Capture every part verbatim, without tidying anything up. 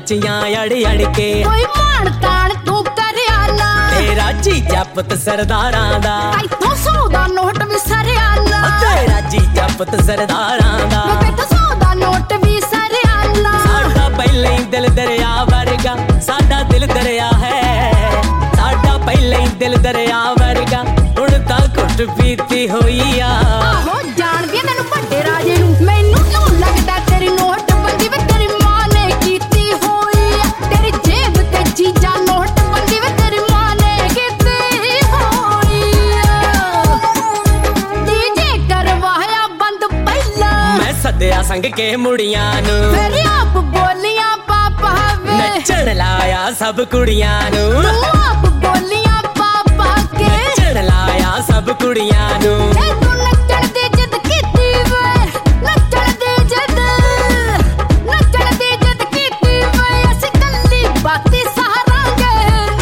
नचियां अड़ अड़ के कोई मान तान तू करियाला तेरा जीजा पुत सरदारां दा तैथों सौ दा नोट भी सरियाला तेरा जीजा पुत सरदारां दा तैथों सौ दा नोट भी सरियाला साडा पहले ही दिल दरिया वर्गा साडा दिल दरिया है साडा पहले ही दिल दरिया वर्गा हुण तां घुट पीती होई आ आहो जाणदी तैनूं वड्डे राजे नूं मैनूं क्यों लगदा तेरी नोट बंदी वे तेरी मां ने कीती होई आ तेरी जेब ते जीजा नोट बंदी वे तेरी मां ने कीती होई आ डीजे करवाया बंद पहला मैं सद्या संग के मुड़ियां नूं फिर आप बोलियां पापा वे नचण लाया सब कुड़ियां नूं तू आप बोलियां पापा के नचण लाया सब कुड़ियां नूं ए तू नचण दी जिद कीती वे नचण दी जिद नचण दी जिद कीती वे असीं कल्ली बाती सहारांगे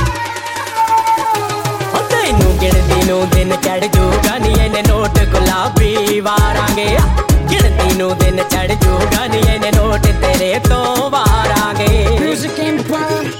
ओ तैनूं गिणती नूं दिन चढ़ जूगा नी इन्ने नोट गुलाबी वारांगे गिणती नूं दिन चढ़ जूगा नी इन्ने नोट तेरे तो वारांगे म्यूजिक एम्पायर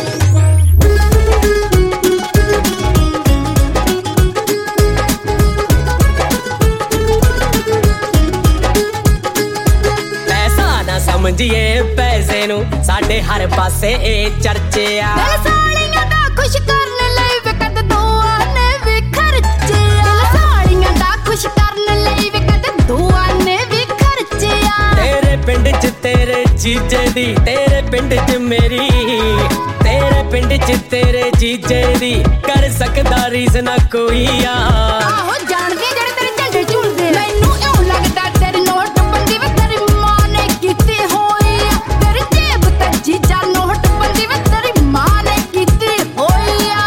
समझिए पैसे नू साडे हर पासे ए चर्चे आ दिल सालियां दा खुश करने लई वे कद दुआ ने भी खर्चे आ दिल सालियां दा खुश करने लई वे कद दुआ ने भी खर्चे आ तेरे पिंड च तेरे जीजे दी तेरे पिंड च मेरी तेरे पिंड च तेरे जीजे दी कर सकदा रीस ना कोई आ आहो जाणदे जेड़े तेरे झंडे झुलदे मैनूं इਉਂ लगदा तेरी नोट बंदी वे तेरी मां ने कीती होई आ तेरी जेब ते जीजा नोट बंदी वे तेरी मां ने कीती होई आ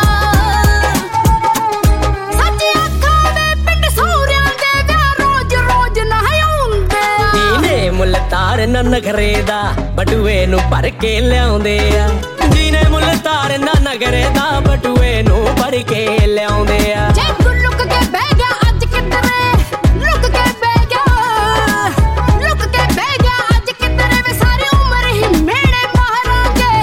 सच्ची आखां वे पिंड सौरियां दे विआह रोज रोज ना आउंदे आ जीने मुल तार ना नखरे दा बटूए नू भर के लिआउंदे आ जीने मुल तार ना नखरे दा बटूए नू भर के लिआउंदे आ जे तू लुक के बह गया अज किधरे लुक के बह गया लुक के बह गया अज किधरे वे सारी उम्र ही मेरे मारांगे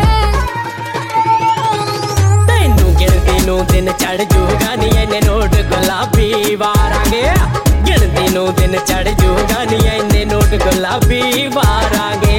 तैनू गिणती नू दिन चढ़ जूगा नी इन्ने नोट गुलाबी वारांगे गिणती नू दिन चढ़ जूगा नी इन्ने नोट गुलाबी वारांगे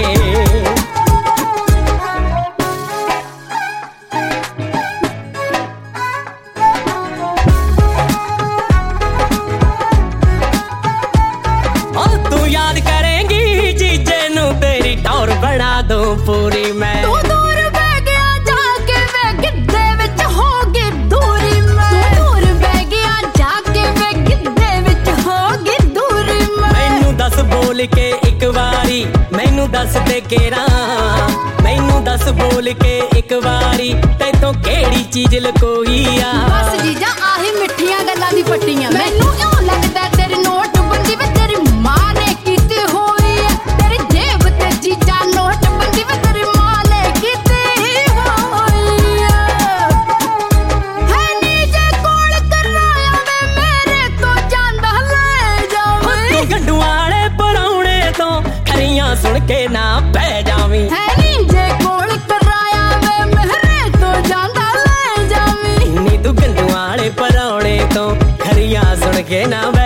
बना दूं पूरी मैं तू दूर बह गया जाके वे गिद्धे विच होगी दूरी मैं तू दूर बह गया जाके वे गिद्धे विच होगी दूरी मैं मैनू दस बोल के एक वारी मैनू दस दे केरा मैनू दस बोल के एक वारी तैतों केड़ी चीज लकोई आ बस जीजा आही मिठियां गल्लां दी पट्टियां मैनू इਉਂ लगदा तेरी नोट बंदी वे तेरी मां ने कीती होई आ तेरी जेब ते जीजा नोट बंदी वे तेरी मां ने कीती होई आ है नी जे कोल कराया वे मेरे तो ਜਾਂਦਾ ले जावे तू गंडू वाले पराउणे तो खरियां सुन के ना बह जावी है नी जे कोल कराया वे मेरे तो ਜਾਂਦਾ ले जावी नी तू गंडू वाले पराउणे तो खरियां सुन के ना